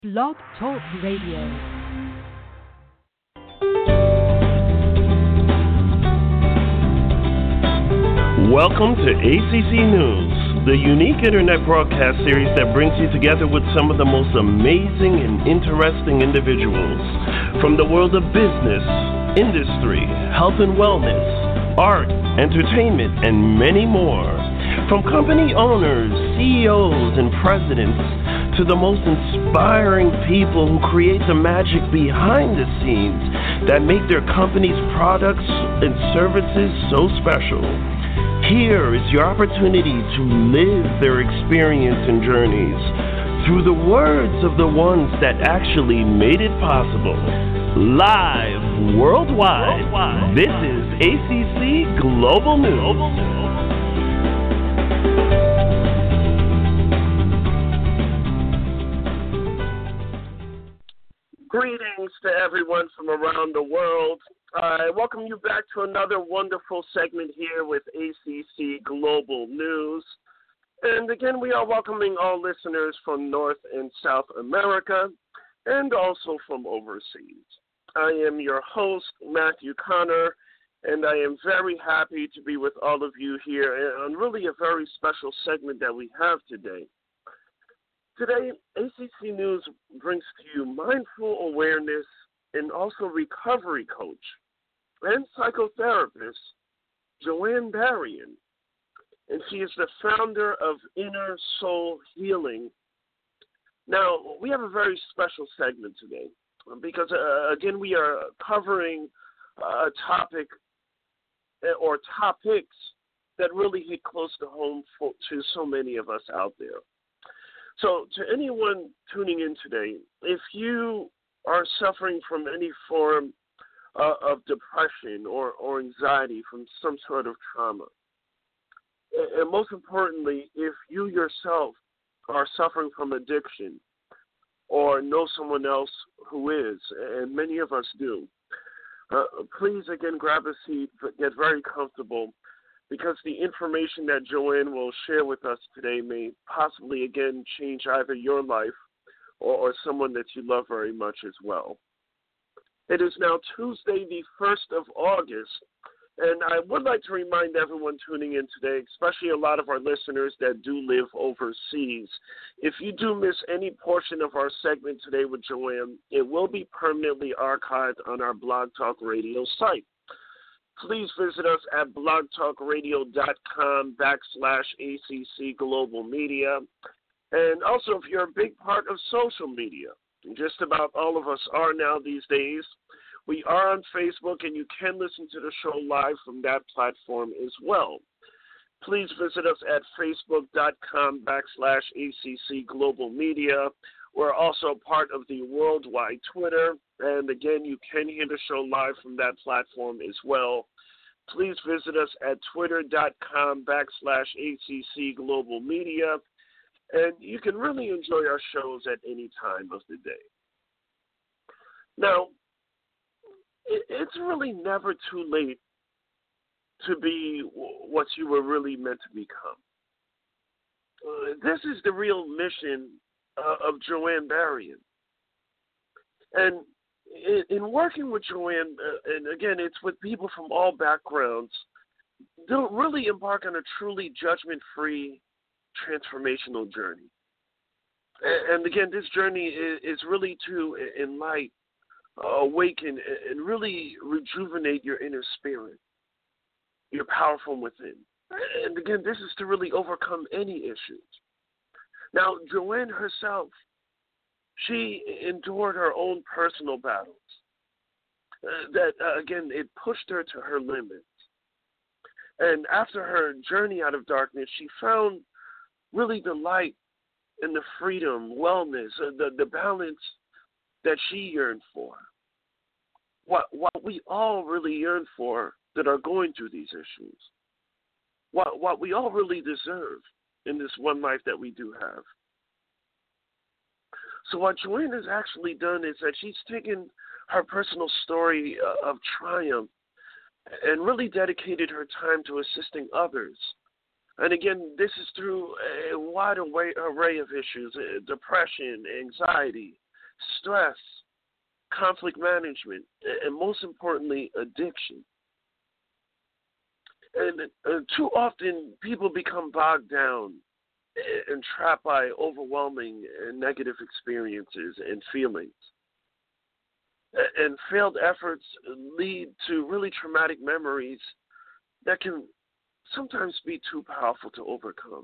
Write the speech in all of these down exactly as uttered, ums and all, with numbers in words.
Blog Talk Radio. Welcome to A C C News, the unique internet broadcast series that brings you together with some of the most amazing and interesting individuals from the world of business, industry, health and wellness, art, entertainment, and many more. From company owners, C E Os, and presidents to the most inspiring people who create the magic behind the scenes that make their company's products and services so special. Here is your opportunity to live their experience and journeys through the words of the ones that actually made it possible. Live worldwide, worldwide. This is A C C Global News. Global News. Greetings to everyone from around the world. I welcome you back to another wonderful segment here with A C C Global News. And again, we are welcoming all listeners from North and South America and also from overseas. I am your host, Matthew Connor, and I am very happy to be with all of you here on really a very special segment that we have today. Today, A C C News brings to you mindful awareness and also recovery coach and psychotherapist, Joanne Berrien. And she is the founder of Inner Soul Healing. Now, we have a very special segment today because, uh, again, we are covering a topic or topics that really hit close to home for, to so many of us out there. So to anyone tuning in today, if you are suffering from any form uh, of depression or, or anxiety from some sort of trauma, and most importantly, if you yourself are suffering from addiction or know someone else who is, and many of us do, uh, please, again, grab a seat, get very comfortable, because the information that Joanne will share with us today may possibly, again, change either your life or, or someone that you love very much as well. It is now Tuesday, the first of August, and I would like to remind everyone tuning in today, especially a lot of our listeners that do live overseas, if you do miss any portion of our segment today with Joanne, it will be permanently archived on our Blog Talk Radio site. Please visit us at blogtalkradio.com backslash ACC Global Media. And also, if you're a big part of social media, just about all of us are now these days, we are on Facebook, and you can listen to the show live from that platform as well. Please visit us at facebook.com backslash ACC Global Media. We're also part of the worldwide Twitter, and again, you can hear the show live from that platform as well. Please visit us at twitter.com backslash ACC Global Media, and you can really enjoy our shows at any time of the day. Now, it's really never too late to be what you were really meant to become. Uh, this is the real mission uh, of Joanne Berrien. And in, in working with Joanne, uh, and again, it's with people from all backgrounds, they'll really embark on a truly judgment-free transformational journey. And, and again, this journey is, is really to enlighten, awaken, and really rejuvenate your inner spirit, your power from within. And again, this is to really overcome any issues. Now, Joanne herself, she endured her own personal battles. Uh, that, uh, again, it pushed her to her limits. And after her journey out of darkness, she found really the light and the freedom, wellness, uh, the, the balance that she yearned for. What, what we all really yearn for that are going through these issues. What, what we all really deserve in this one life that we do have. So what Joanne has actually done is that she's taken her personal story uh, of triumph and really dedicated her time to assisting others. And again, this is through a wide array of issues, uh, depression, anxiety, stress, conflict management, and most importantly, addiction. And uh, too often, people become bogged down and trapped by overwhelming and negative experiences and feelings. And failed efforts lead to really traumatic memories that can sometimes be too powerful to overcome.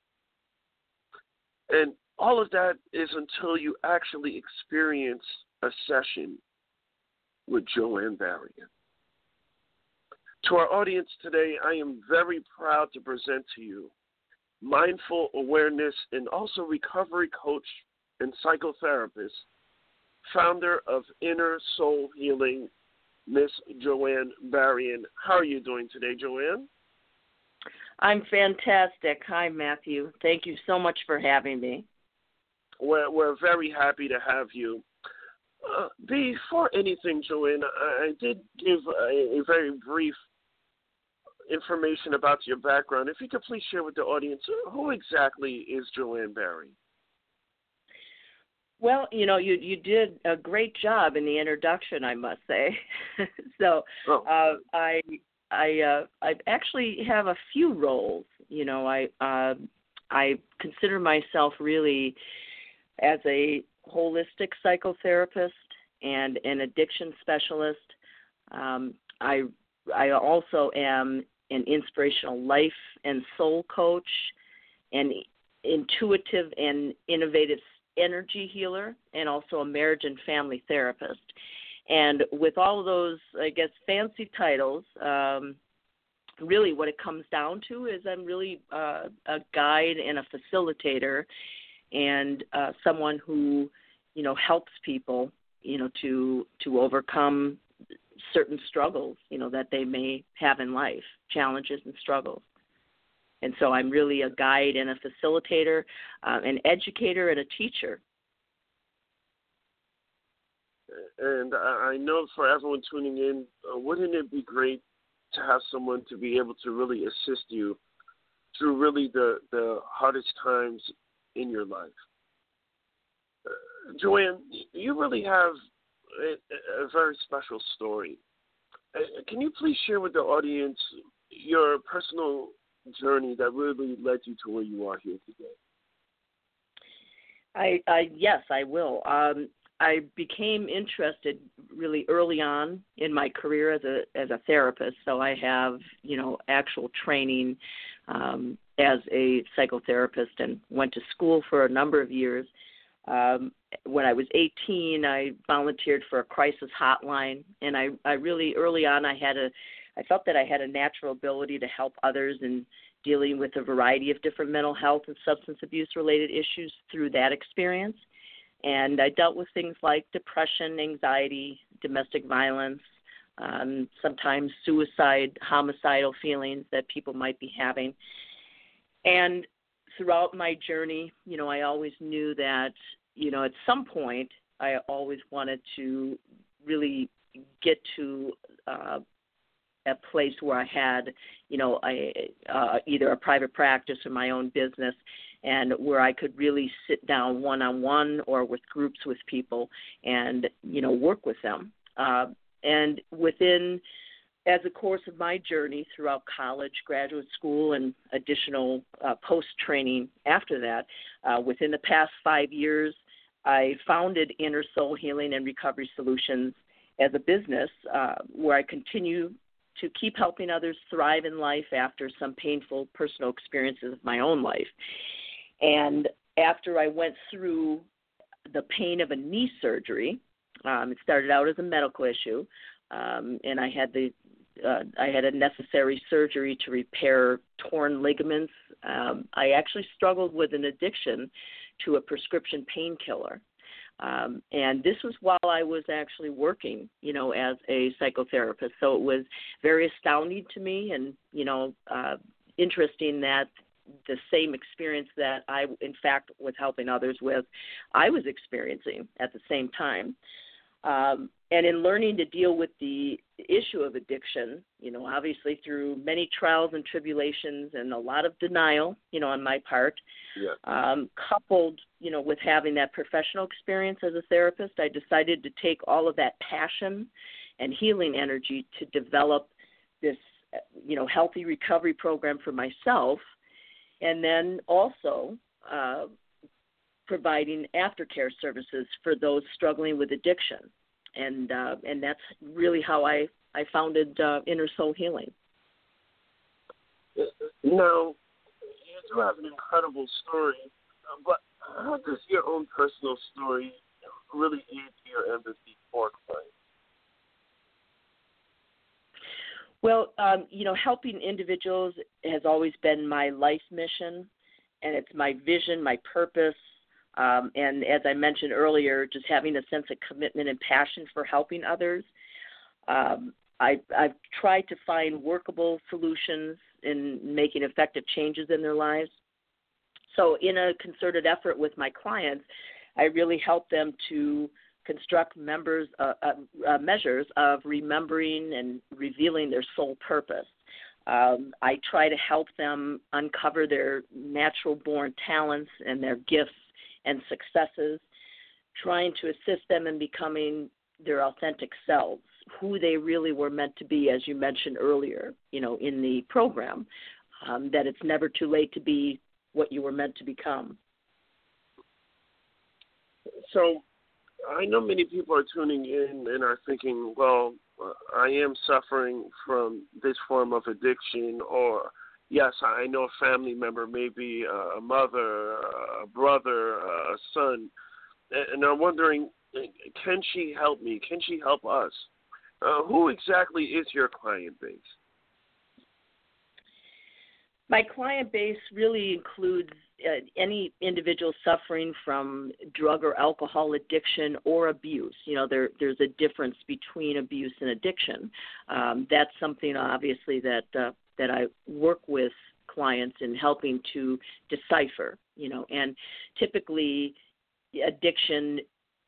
And all of that is until you actually experience a session with Joanne Berrien. To our audience today, I am very proud to present to you mindful awareness and also recovery coach and psychotherapist, founder of Inner Soul Healing, Miss Joanne Berrien. How are you doing today, Joanne? I'm fantastic. Hi, Matthew. Thank you so much for having me. We're, we're very happy to have you. Uh, before anything, Joanne, I, I did give a, a very brief information about your background. If you could please share with the audience, who exactly is Joanne Berrien? Well, you know, you you did a great job in the introduction, I must say. so oh. uh, I I uh, I actually have a few roles. You know, I uh, I consider myself really as a holistic psychotherapist and an addiction specialist. Um, I I also am an inspirational life and soul coach, an intuitive and innovative energy healer, and also a marriage and family therapist. And with all of those, I guess, fancy titles, um, really what it comes down to is I'm really uh, a guide and a facilitator and uh, someone who, you know, helps people, you know, to to overcome certain struggles, you know, that they may have in life, challenges and struggles. And so I'm really a guide and a facilitator, uh, an educator and a teacher. And I know for everyone tuning in, uh, wouldn't it be great to have someone to be able to really assist you through really the, the hardest times in your life? Uh, Joanne, you really have a, a very special story. Uh, can you please share with the audience your personal journey that really led you to where you are here today? I, I yes, I will. Um, I became interested really early on in my career as a as a therapist. So I have, you know, actual training um, as a psychotherapist and went to school for a number of years. Um, when I was eighteen, I volunteered for a crisis hotline, and I, I really early on I had a I felt that I had a natural ability to help others in dealing with a variety of different mental health and substance abuse related issues through that experience. And I dealt with things like depression, anxiety, domestic violence, um, sometimes suicide, homicidal feelings that people might be having. And throughout my journey, you know, I always knew that, you know, at some point I always wanted to really get to uh, a place where I had, you know, I, uh, either a private practice or my own business, and where I could really sit down one-on-one or with groups with people and, you know, work with them. Uh, and within, as a course of my journey throughout college, graduate school, and additional uh, post-training after that, uh, within the past five years, I founded Inner Soul Healing and Recovery Solutions as a business uh, where I continue to keep helping others thrive in life after some painful personal experiences of my own life. And after I went through the pain of a knee surgery, um, it started out as a medical issue, um, and I had the uh, I had a necessary surgery to repair torn ligaments. Um, I actually struggled with an addiction to a prescription painkiller. Um, and this was while I was actually working, you know, as a psychotherapist. So it was very astounding to me and, you know, uh, interesting that the same experience that I, in fact, was helping others with, I was experiencing at the same time. Um, and in learning to deal with the issue of addiction, you know, obviously through many trials and tribulations and a lot of denial, you know, on my part, yeah. um, coupled, you know, with having that professional experience as a therapist, I decided to take all of that passion and healing energy to develop this, you know, healthy recovery program for myself, and then also uh, providing aftercare services for those struggling with addiction. And uh, and that's really how I, I founded uh, Inner Soul Healing. Now, you do have an incredible story, uh, but how does your own personal story really aid your empathy for clients? Well, um, you know, helping individuals has always been my life mission, and it's my vision, my purpose. Um, and as I mentioned earlier, just having a sense of commitment and passion for helping others. Um, I, I've tried to find workable solutions in making effective changes in their lives. So in a concerted effort with my clients, I really help them to construct members, uh, uh, uh, measures of remembering and revealing their soul purpose. Um, I try to help them uncover their natural-born talents and their gifts and successes, trying to assist them in becoming their authentic selves, who they really were meant to be, as you mentioned earlier, you know, in the program, um, that it's never too late to be what you were meant to become. So I know many people are tuning in and are thinking, well, uh, I am suffering from this form of addiction, or yes, I know a family member, maybe a mother, a brother, a son, and I'm wondering, can she help me? Can she help us? Uh, who exactly is your client base? My client base really includes uh, any individual suffering from drug or alcohol addiction or abuse. You know, there, there's a difference between abuse and addiction. Um, that's something, obviously, that uh, that I work with clients in helping to decipher, you know, and typically addiction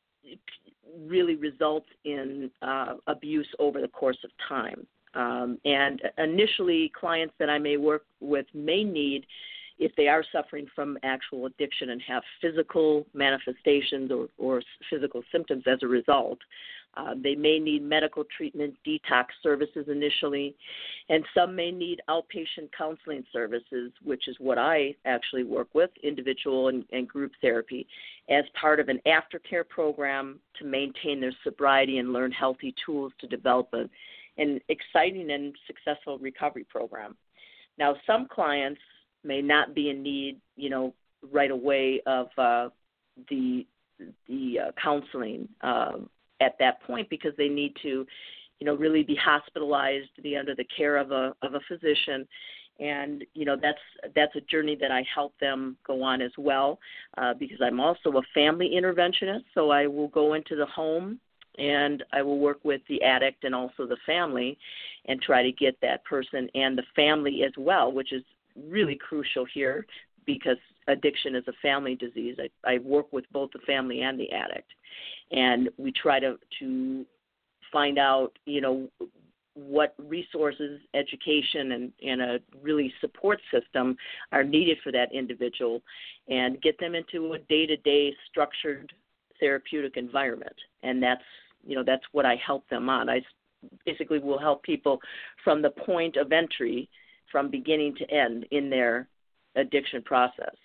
really results in uh, abuse over the course of time. Um, and initially, clients that I may work with may need, if they are suffering from actual addiction and have physical manifestations or, or physical symptoms as a result, uh, they may need medical treatment, detox services initially, and some may need outpatient counseling services, which is what I actually work with, individual and, and group therapy, as part of an aftercare program to maintain their sobriety and learn healthy tools to develop a an exciting and successful recovery program. Now, some clients may not be in need, you know, right away of uh, the the uh, counseling uh, at that point, because they need to, you know, really be hospitalized, be under the care of a of a physician, and you know that's that's a journey that I help them go on as well, uh, because I'm also a family interventionist, so I will go into the home and I will work with the addict and also the family and try to get that person and the family as well, which is really crucial here because addiction is a family disease. I, I work with both the family and the addict. And we try to, to find out, you know, what resources, education, and, and a really support system are needed for that individual and get them into a day-to-day structured therapeutic environment. And that's, you know, that's what I help them on. I basically will help people from the point of entry, from beginning to end in their addiction process.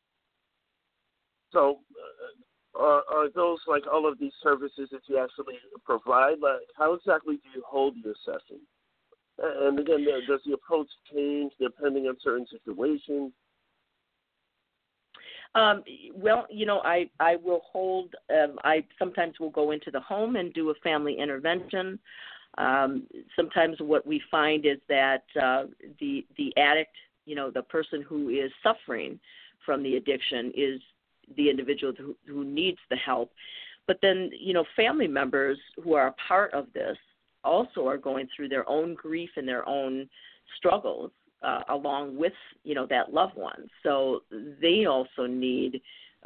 So uh, are, are those like all of these services that you actually provide? Like, how exactly do you hold your session? And again, does the approach change depending on certain situations? Um, well, you know, I, I will hold, um, I sometimes will go into the home and do a family intervention. Um, sometimes what we find is that uh, the the addict, you know, the person who is suffering from the addiction is the individual who, who needs the help. But then, you know, family members who are a part of this also are going through their own grief and their own struggles. Uh, along with, you know, that loved one. So they also need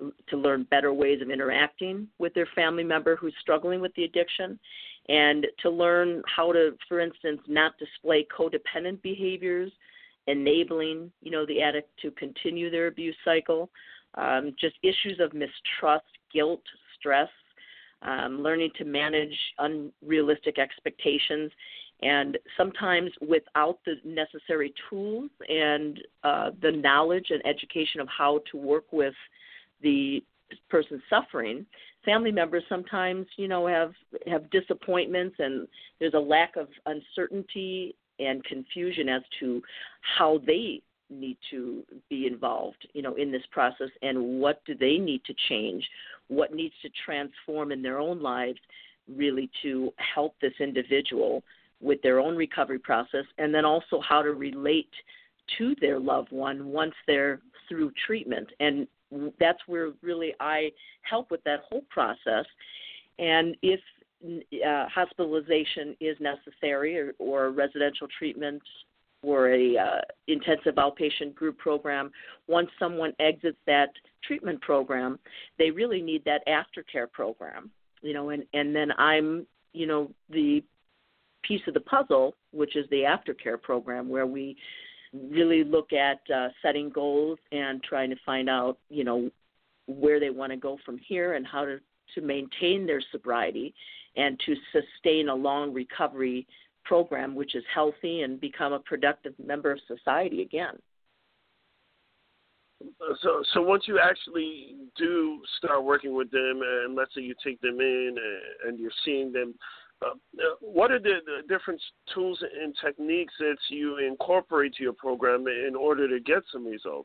to learn better ways of interacting with their family member who's struggling with the addiction, and to learn how to, for instance, not display codependent behaviors, enabling, you know, the addict to continue their abuse cycle, um, just issues of mistrust, guilt, stress, um, learning to manage unrealistic expectations, and sometimes without the necessary tools and uh, the knowledge and education of how to work with the person suffering, family members sometimes, you know, have, have disappointments, and there's a lack of uncertainty and confusion as to how they need to be involved, you know, in this process, and what do they need to change, what needs to transform in their own lives really to help this individual with their own recovery process, and then also how to relate to their loved one once they're through treatment. And that's where really I help with that whole process. And if uh, hospitalization is necessary, or, or residential treatment, or a uh, intensive outpatient group program, once someone exits that treatment program, they really need that aftercare program, you know, and, and then I'm, you know, the piece of the puzzle, which is the aftercare program, where we really look at uh, setting goals and trying to find out, you know, where they want to go from here and how to, to maintain their sobriety and to sustain a long recovery program which is healthy and become a productive member of society again. So, so once you actually do start working with them, and let's say you take them in and you're seeing them, uh, what are the, the different tools and techniques that you incorporate to your program in order to get some results?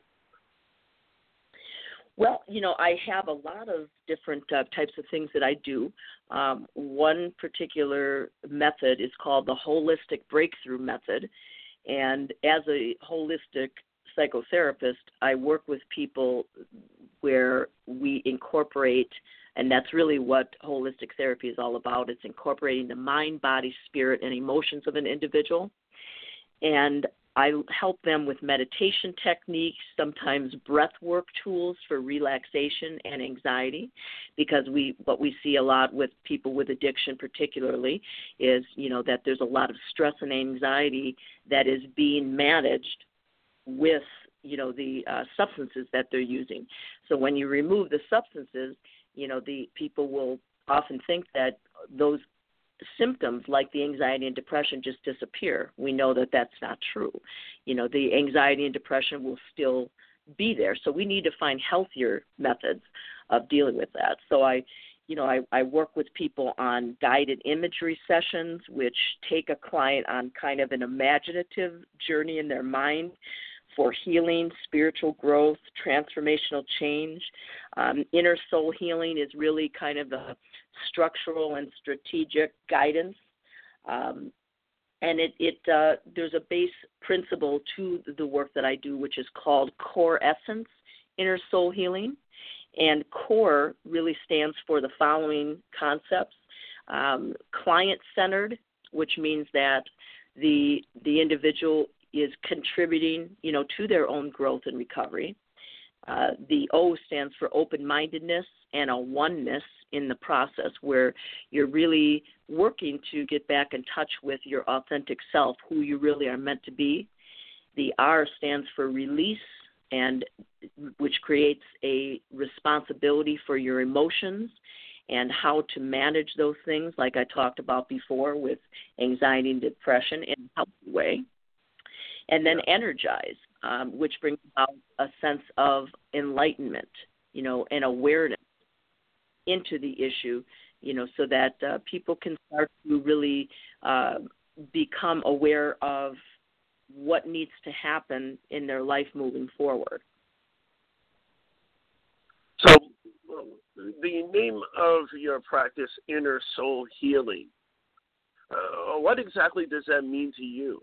Well, you know, I have a lot of different uh, types of things that I do. Um, one particular method is called the Holistic Breakthrough Method. And as a holistic psychotherapist, I work with people where we incorporate, and that's really what holistic therapy is all about. It's incorporating the mind, body, spirit, and emotions of an individual. And I help them with meditation techniques, sometimes breath work tools for relaxation and anxiety, because we what we see a lot with people with addiction particularly is, you know, that there's a lot of stress and anxiety that is being managed with, you know, the uh, substances that they're using. So when you remove the substances, you know, the people will often think that those symptoms like the anxiety and depression just disappear. We know that that's not true. You know, the anxiety and depression will still be there. So we need to find healthier methods of dealing with that. So I, you know, I, I work with people on guided imagery sessions, which take a client on kind of an imaginative journey in their mind for healing, spiritual growth, transformational change. Um, inner soul healing is really kind of a structural and strategic guidance. Um, and it, it uh, there's a base principle to the work that I do, which is called Core Essence Inner Soul Healing. And CORE really stands for the following concepts. Um, client-centered, which means that the the individual is contributing, you know, to their own growth and recovery. Uh, the O stands for open-mindedness and a oneness in the process, where you're really working to get back in touch with your authentic self, who you really are meant to be. The R stands for release, and which creates a responsibility for your emotions and how to manage those things, like I talked about before with anxiety and depression, in a healthy way. And then energize, um, which brings about a sense of enlightenment, you know, and awareness into the issue, you know, so that uh, people can start to really uh, become aware of what needs to happen in their life moving forward. So the name of your practice, Inner Soul Healing, uh, what exactly does that mean to you?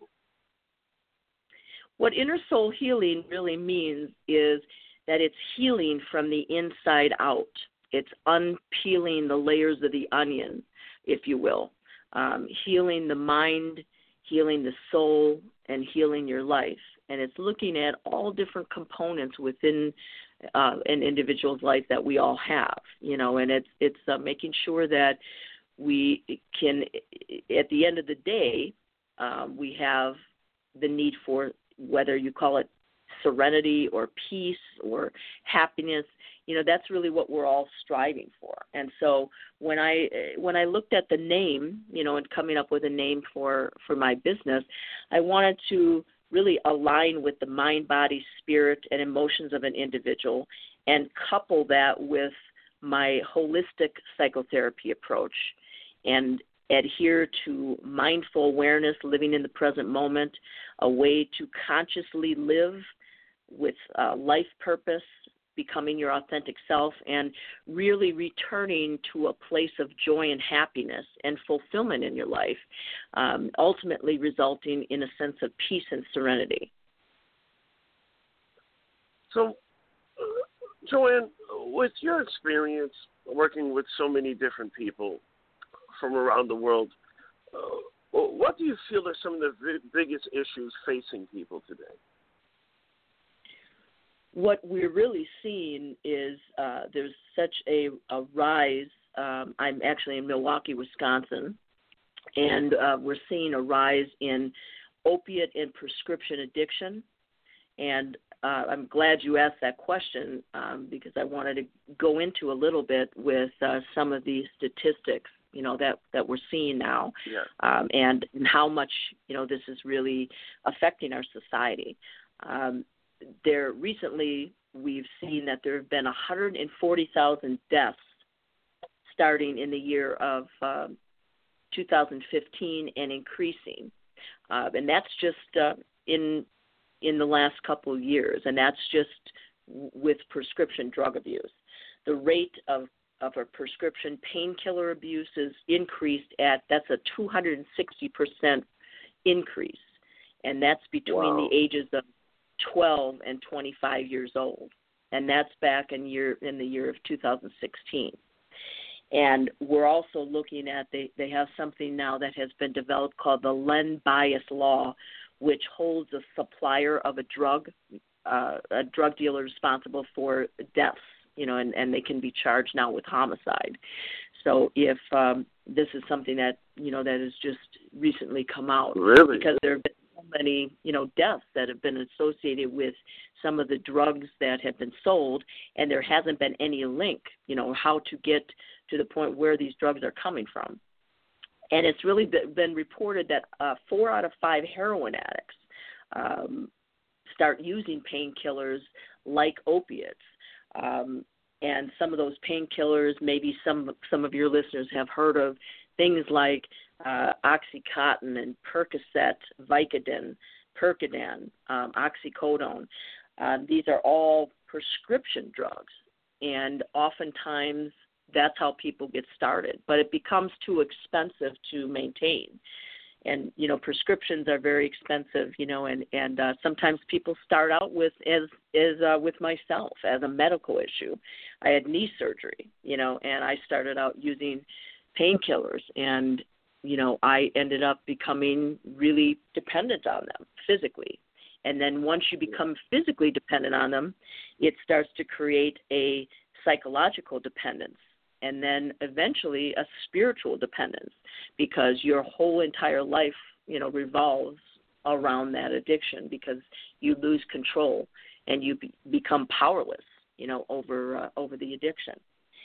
What inner soul healing really means is that it's healing from the inside out. It's unpeeling the layers of the onion, if you will, um, healing the mind, healing the soul, and healing your life. And it's looking at all different components within uh, an individual's life that we all have, you know, and it's it's uh, making sure that we can, at the end of the day, um, we have the need for, whether you call it serenity or peace or happiness, you know, that's really what we're all striving for. And so when I when I looked at the name, you know, and coming up with a name for, for my business, I wanted to really align with the mind, body, spirit, and emotions of an individual and couple that with my holistic psychotherapy approach and adhere to mindful awareness, living in the present moment, a way to consciously live with uh, life purpose, becoming your authentic self, and really returning to a place of joy and happiness and fulfillment in your life, um, ultimately resulting in a sense of peace and serenity. So, uh, Joanne, with your experience working with so many different people from around the world, uh, what do you feel are some of the v- biggest issues facing people today? What we're really seeing is uh, there's such a, a rise. Um, I'm actually in Milwaukee, Wisconsin, and uh, we're seeing a rise in opiate and prescription addiction. And uh, I'm glad you asked that question um, because I wanted to go into a little bit with uh, some of these statistics, you know, that, that we're seeing now, yeah. um, and, and how much, you know, this is really affecting our society. Um, There recently, we've seen that there have been one hundred forty thousand deaths starting in the year of um, two thousand fifteen and increasing, uh, and that's just uh, in in the last couple of years, and that's just with prescription drug abuse. The rate of of a prescription painkiller abuse is increased at that's a two hundred sixty percent increase, and that's between wow. the ages of twelve and twenty-five years old, and that's back in year in the year of two thousand sixteen. And we're also looking at they they have something now that has been developed called the Len Bias Law, which holds a supplier of a drug, uh, a drug dealer responsible for deaths, you know, and, and they can be charged now with homicide. So if um, this is something that you know that has just recently come out, really, because there have been so many, you know, deaths that have been associated with some of the drugs that have been sold, and there hasn't been any link, you know, how to get to the point where these drugs are coming from. And it's really been reported that uh, four out of five heroin addicts um, start using painkillers like opiates. Um, and some of those painkillers, maybe some some of your listeners have heard of things like uh, Oxycontin and Percocet, Vicodin, Percodan, um, oxycodone. Uh, these are all prescription drugs, and oftentimes that's how people get started. But it becomes too expensive to maintain. And, you know, prescriptions are very expensive, you know, and, and uh, sometimes people start out with, as, as uh, with myself, as a medical issue. I had knee surgery, you know, and I started out using painkillers, and, you know, I ended up becoming really dependent on them physically. And then once you become physically dependent on them, it starts to create a psychological dependence, and then eventually a spiritual dependence, because your whole entire life, you know, revolves around that addiction, because you lose control and you be, become powerless, you know, over uh, over the addiction.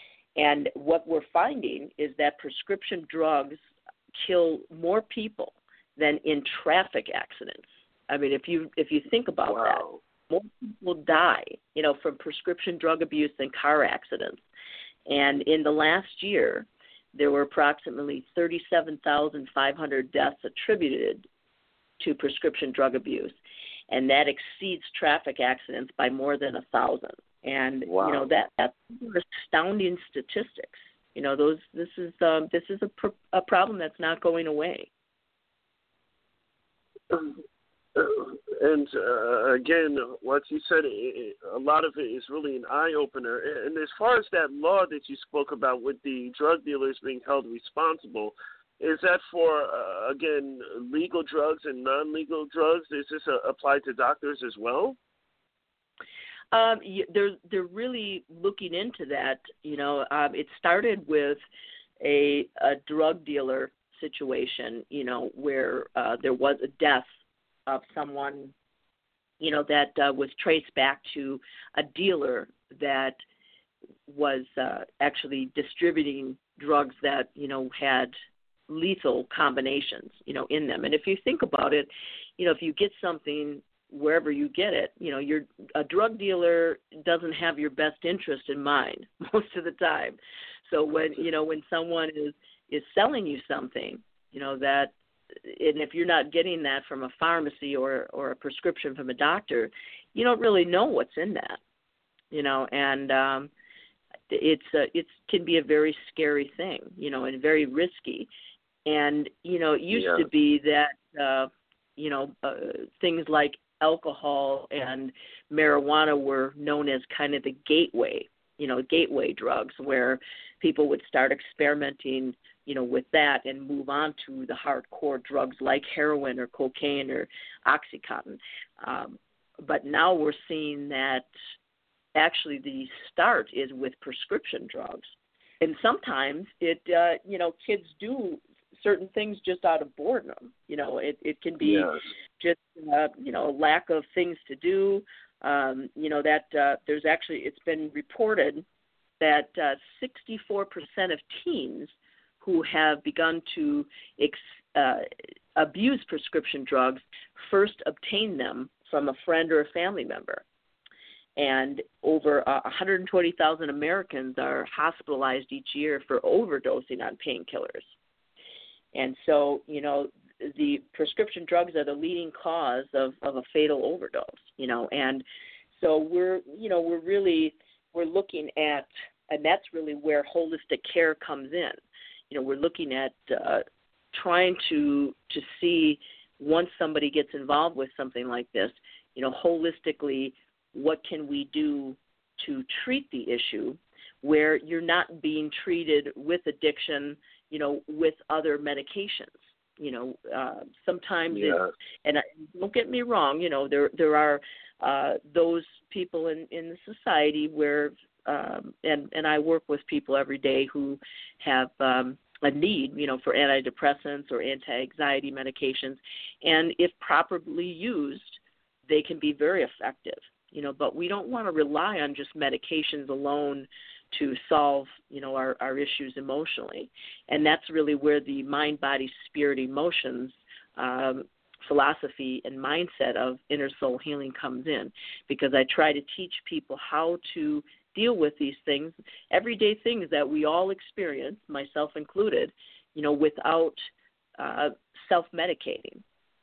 And what we're finding is that prescription drugs kill more people than in traffic accidents. I mean, if you if you think about wow. that, more people die, you know, from prescription drug abuse than car accidents. And in the last year, there were approximately thirty-seven thousand five hundred deaths attributed to prescription drug abuse, and that exceeds traffic accidents by more than a thousand. And wow. you know that that's astounding statistics. You know, those this is uh, this is a, pr- a problem that's not going away. And uh, again, what you said, it, a lot of it is really an eye-opener. And as far as that law that you spoke about with the drug dealers being held responsible, is that for, uh, again, legal drugs and non-legal drugs? Is this uh, applied to doctors as well? Um, y- they're they're really looking into that. You know, um, it started with a, a drug dealer situation. You know, where uh, there was a death of someone. You know, that uh, was traced back to a dealer that was uh, actually distributing drugs that you know had lethal combinations, you know, in them. And if you think about it, you know, if you get something wherever you get it, you know, you're a drug dealer doesn't have your best interest in mind most of the time. So when, you know, when someone is, is selling you something, you know, that, and if you're not getting that from a pharmacy or, or a prescription from a doctor, you don't really know what's in that, you know, and um, it's a, it's can be a very scary thing, you know, and very risky. And, you know, it used yeah. to be that, uh, you know, uh, things like alcohol and marijuana were known as kind of the gateway, you know, gateway drugs, where people would start experimenting, you know, with that and move on to the hardcore drugs like heroin or cocaine or Oxycontin. Um, but now we're seeing that actually the start is with prescription drugs. And sometimes it, uh, you know, kids do certain things just out of boredom. You know, it, it can be yes. just, uh, you know, a lack of things to do. Um, you know, that uh, there's actually, it's been reported that uh, sixty-four percent of teens who have begun to ex, uh, abuse prescription drugs first obtain them from a friend or a family member. And over uh, one hundred twenty thousand Americans are hospitalized each year for overdosing on painkillers. And so, you know, the prescription drugs are the leading cause of, of a fatal overdose, you know. And so we're, you know, we're really, we're looking at, and that's really where holistic care comes in. You know, we're looking at uh, trying to to see once somebody gets involved with something like this, you know, holistically, what can we do to treat the issue where you're not being treated with addiction, you know, with other medications. You know, uh, sometimes, yeah. it's, and I, don't get me wrong, you know, there there are uh, those people in, in the society where, um, and, and I work with people every day who have um, a need, you know, for antidepressants or anti-anxiety medications, and if properly used, they can be very effective, you know, but we don't want to rely on just medications alone to solve, you know, our, our issues emotionally. And that's really where the mind, body, spirit, emotions um, philosophy and mindset of inner soul healing comes in, because I try to teach people how to deal with these things, everyday things that we all experience, myself included, you know, without uh, self-medicating.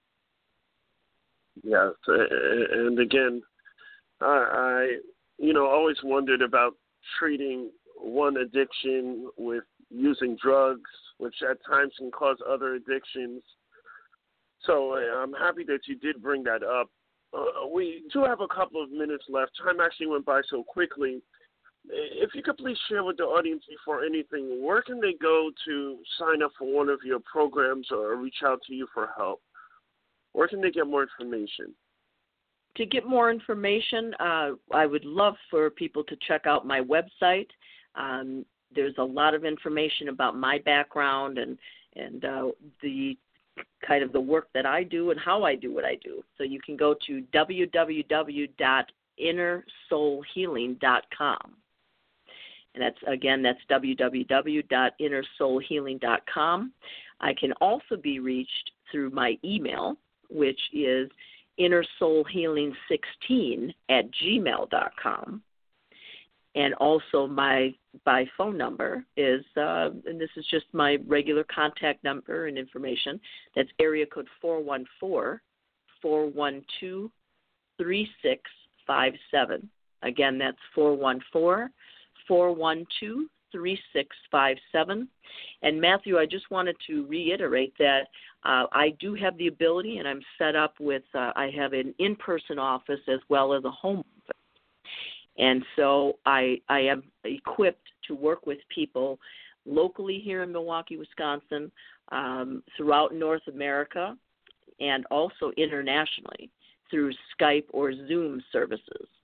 Yes, and again, I, I, you know, always wondered about treating one addiction with using drugs, which at times can cause other addictions. So I'm happy that you did bring that up. Uh, we do have a couple of minutes left. Time actually went by so quickly. If you could please share with the audience before anything, where can they go to sign up for one of your programs or reach out to you for help? Where can they get more information? To get more information, uh, I would love for people to check out my website. Um, there's a lot of information about my background and and uh, the kind of the work that I do and how I do what I do. So you can go to w w w dot inner soul healing dot com. And that's, again, that's w w w dot inner soul healing dot com. I can also be reached through my email, which is inner soul healing sixteen at gmail dot com. And also my by phone number is, uh, and this is just my regular contact number and information, that's area code four one four, four one two, three six five seven. Again, that's four one four, four one two, three six five seven. And Matthew, I just wanted to reiterate that uh, I do have the ability, and I'm set up with, uh, I have an in-person office as well as a home office. And so I, I am equipped to work with people locally here in Milwaukee, Wisconsin, um, throughout North America, and also internationally through Skype or Zoom services.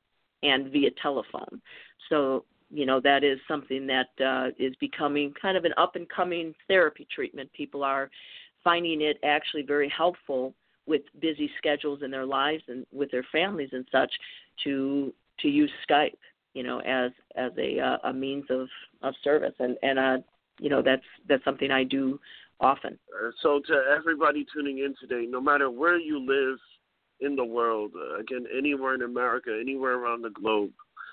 and via telephone. So, you know, that is something that uh, is becoming kind of an up-and-coming therapy treatment. People are finding it actually very helpful with busy schedules in their lives and with their families and such to to use Skype, you know, as as a uh, a means of, of service. And, and uh, you know, that's that's something I do often. So to everybody tuning in today, no matter where you live in the world, uh, again, anywhere in America, anywhere around the globe,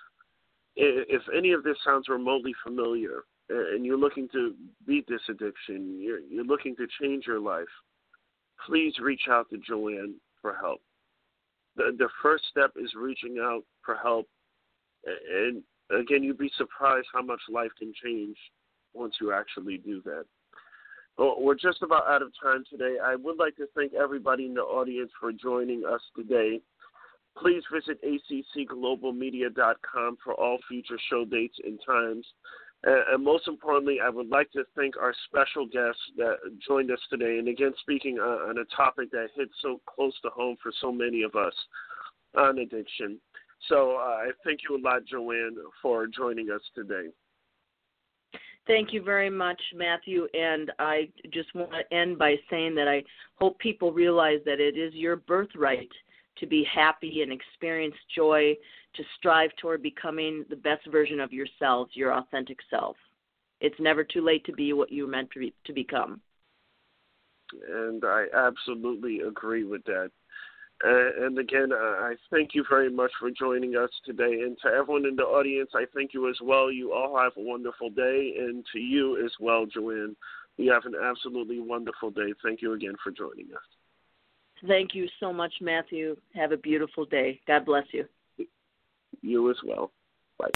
if any of this sounds remotely familiar and you're looking to beat this addiction, you're, you're looking to change your life, please reach out to Joanne for help. The, the first step is reaching out for help. And, again, you'd be surprised how much life can change once you actually do that. Well, we're just about out of time today. I would like to thank everybody in the audience for joining us today. Please visit A C C global media dot com for all future show dates and times. Uh, and most importantly, I would like to thank our special guests that joined us today. And again, speaking on a topic that hits so close to home for so many of us on addiction. So uh, I thank you a lot, Joanne, for joining us today. Thank you very much, Matthew. And I just want to end by saying that I hope people realize that it is your birthright to be happy and experience joy, to strive toward becoming the best version of yourselves, your authentic self. It's never too late to be what you're meant to, be, to become. And I absolutely agree with that. Uh, and again, uh, I thank you very much for joining us today. And to everyone in the audience, I thank you as well. You all have a wonderful day. And to you as well, Joanne, you have an absolutely wonderful day. Thank you again for joining us. Thank you so much, Matthew. Have a beautiful day. God bless you. You as well.